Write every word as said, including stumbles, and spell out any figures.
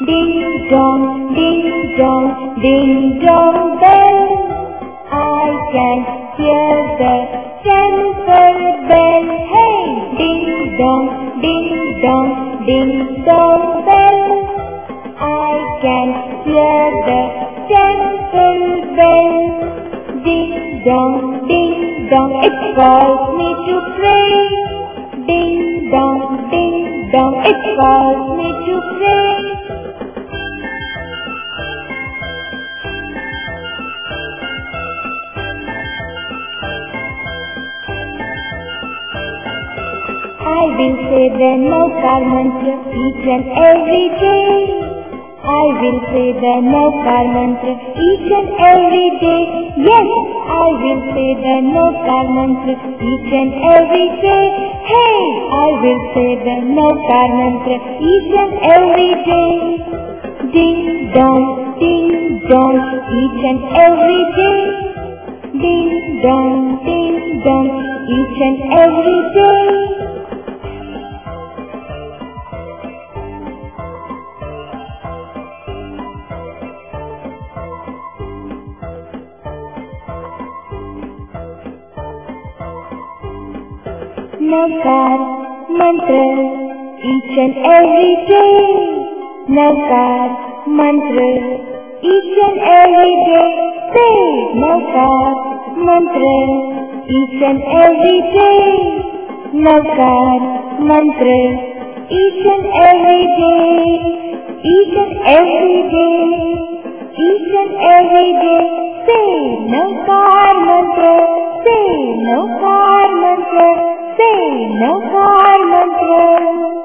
Ding dong, ding dong, ding dong bell. I can hear the temple bell. Hey! Ding dong, ding dong, ding dong bell. I can hear the temple bell. Ding dong, ding dong, it calls me to pray. Ding dong, ding dong, it calls me to pray. I will say the Naukar mantra each and every day. I will say the Naukar mantra each and every day. Yes, I will say the Naukar mantra each and every day. Hey, I will say the Naukar mantra each and every day. Ding dong, ding dong, each and every day. Ding dong, ding dong, each and every day. Naukar mantra each and every day. Naukar mantra each and every day. Say Naukar mantra each and every day. Naukar mantra each and every day. Each and every day. Each and every day. Say Naukar mantra. Say Naukar mantra. Say Naukar mantra.